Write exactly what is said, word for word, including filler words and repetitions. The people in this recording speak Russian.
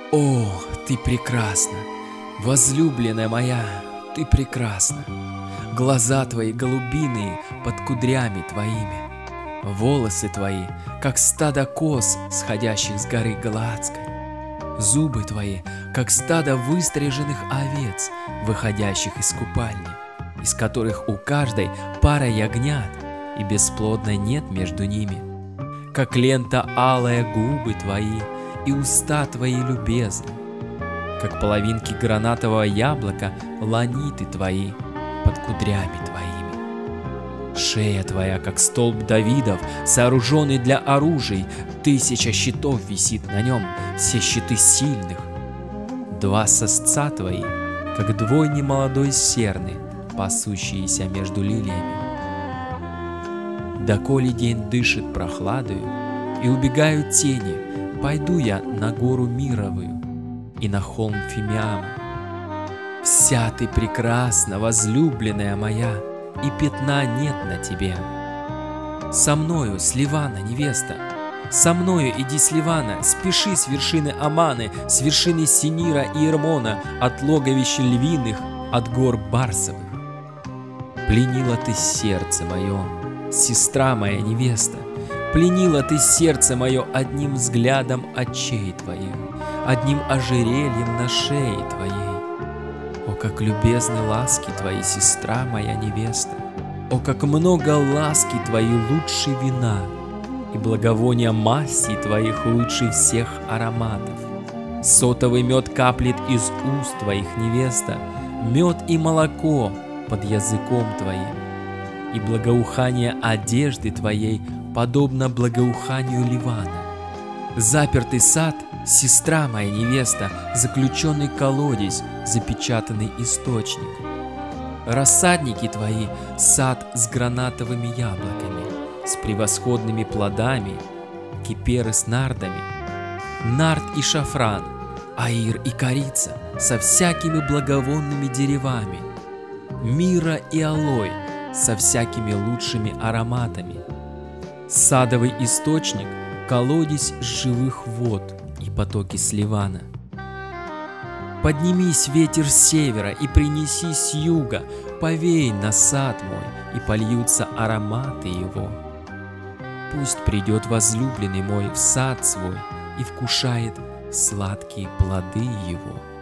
О, ты прекрасна, возлюбленная моя, ты прекрасна. Глаза твои голубиные под кудрями твоими, волосы твои, как стадо коз, сходящих с горы Галаадской. Зубы твои, как стадо выстриженных овец, выходящих из купальни, из которых у каждой пара ягнят, и бесплодно нет между ними. Как лента алая губы твои, и уста твои любезны, как половинки гранатового яблока ланиты твои под кудрями твоими. Шея твоя, как столб Давидов, сооруженный для оружий, тысяча щитов висит на нем, все щиты сильных. Два сосца твои, как двойни молодой серны, пасущиеся между лилиями. Доколе день дышит прохладою, и убегают тени, пойду я на гору Мировую и на холм Фимиама. Вся ты прекрасна, возлюбленная моя, и пятна нет на тебе. Со мною с Ливана, невеста, со мною иди с Ливана, спеши с вершины Аманы, с вершины Синира и Ирмона, от логовища львиных, от гор Барсовых. Пленила ты сердце мое, сестра моя невеста, пленила ты сердце мое одним взглядом очей твоих, одним ожерельем на шее твоей. О, как любезны ласки твои, сестра моя невеста! О, как много ласки твои лучше вина, и благовония масти твоих лучше всех ароматов. Сотовый мед каплет из уст твоих, невеста, мед и молоко под языком твоим, и благоухание одежды твоей подобно благоуханию Ливана. Запертый сад, сестра моя невеста, заключенный колодец, запечатанный источник. Рассадники твои — сад с гранатовыми яблоками, с превосходными плодами, киперы с нардами, нард и шафран, аир и корица со всякими благовонными деревами, мира и алой со всякими лучшими ароматами. Садовый источник, колодец живых вод и потоки с Ливана. Поднимись, ветер с севера, и принеси с юга, повей на сад мой, и польются ароматы его. Пусть придет возлюбленный мой в сад свой и вкушает сладкие плоды его.